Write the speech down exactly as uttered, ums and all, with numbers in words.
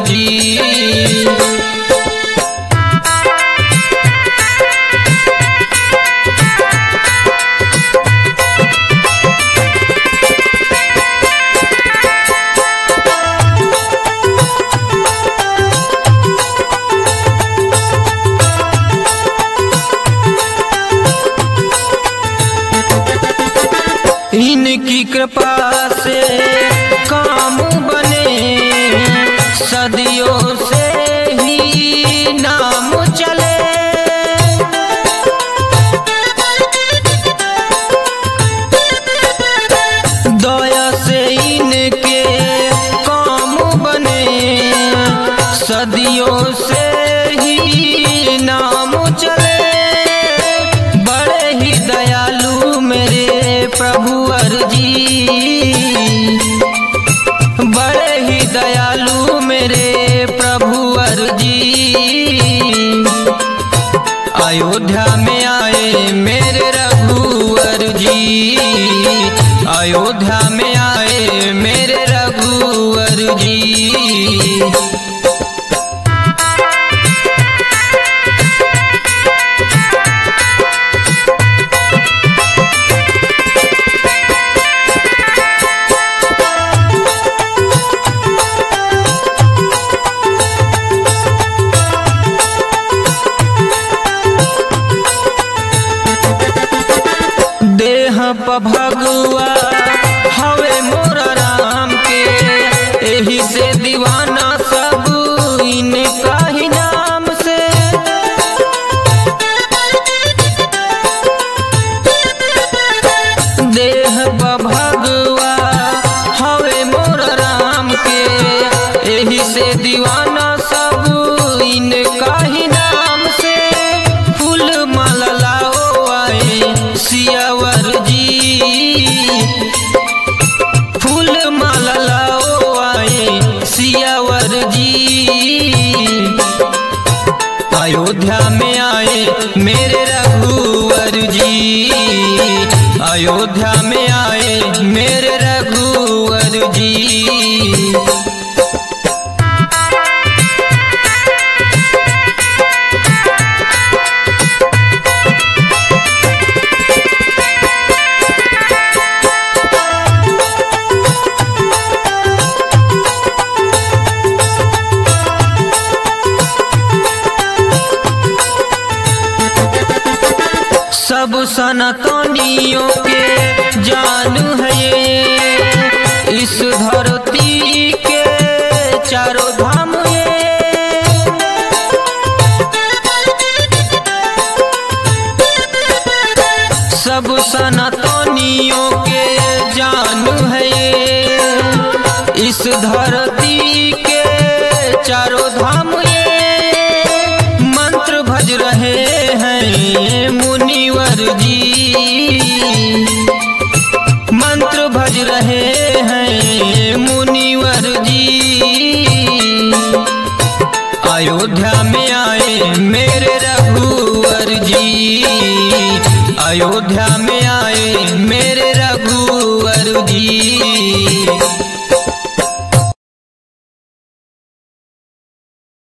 जी। इनकी कृपा से काम बने, सदियों से ही नाम चले। दया से इनके काम बने, सदियों से ही नाम चले। बड़े ही दयालु मेरे प्रभुवर जी, बड़े ही दयालु मेरे प्रभुवर जी। अयोध्या में आए मेरे रघुवर जी, अयोध्या में आए मेरे रघुवर जी। देह प भगुआ हवे मोर राम के, एही से दीवाना सब इनका ही नाम से। देह प भगुआ हवे मोर राम के, एही से दीवाना सब इनका ही नाम से। फूल माला लाओ आए सियावर जी, फूल माला लाओ आए सियावर जी। अयोध्या में आए मेरे रघुवर जी, अयोध्या में आए मेरे रघुवर जी। सब सनातनियों के जान है ये, इस धरती के चारों धाम ये। सब सनातनियों के जान है ये, इस धरती के चारों धाम ये। मंत्र भज रहे हैं मुनिवर जी, मंत्र भज रहे हैं मुनिवर जी। अयोध्या में आए मेरे रघुवर जी, अयोध्या में